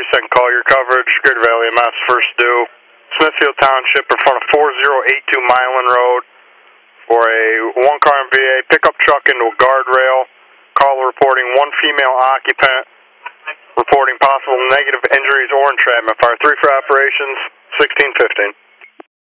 32nd call, your coverage, Greater Valley MS, first due, Smithfield Township in front of 4082 Milan Road for a one-car MVA pickup truck into a guardrail. Caller reporting one female occupant, reporting possible negative injuries or entrapment. Fire 3 for operations, 1615.